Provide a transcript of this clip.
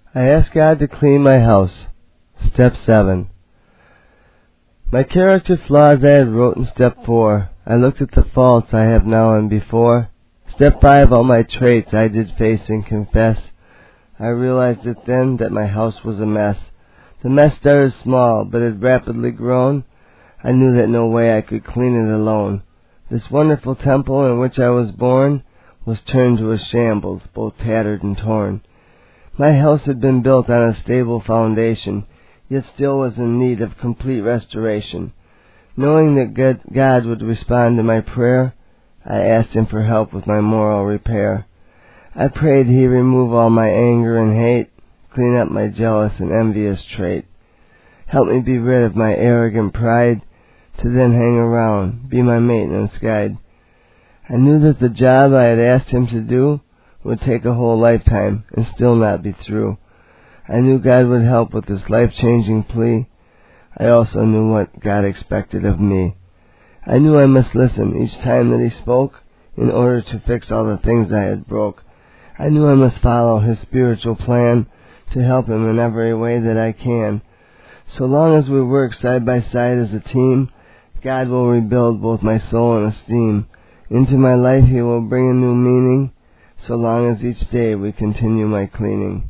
I asked God to clean my house. Step 7. My character flaws I had wrote in Step 4. I looked at the faults I have now and before. Step 5. All my traits I did face and confess. I realized it then that my house was a mess. The mess started small, but had rapidly grown. I knew that no way I could clean it alone. This wonderful temple in which I was born was turned to a shambles, both tattered and torn. My house had been built on a stable foundation, yet still was in need of complete restoration. Knowing that God would respond to my prayer, I asked Him for help with my moral repair. I prayed He remove all my anger and hate, clean up my jealous and envious trait. Help me be rid of my arrogant pride, to then hang around, be my maintenance guide. I knew that the job I had asked Him to do would take a whole lifetime and still not be through. I knew God would help with this life-changing plea. I also knew what God expected of me. I knew I must listen each time that He spoke in order to fix all the things I had broke. I knew I must follow His spiritual plan to help Him in every way that I can. So long as we work side by side as a team, God will rebuild both my soul and esteem. Into my life He will bring a new meaning, so long as each day we continue my cleaning.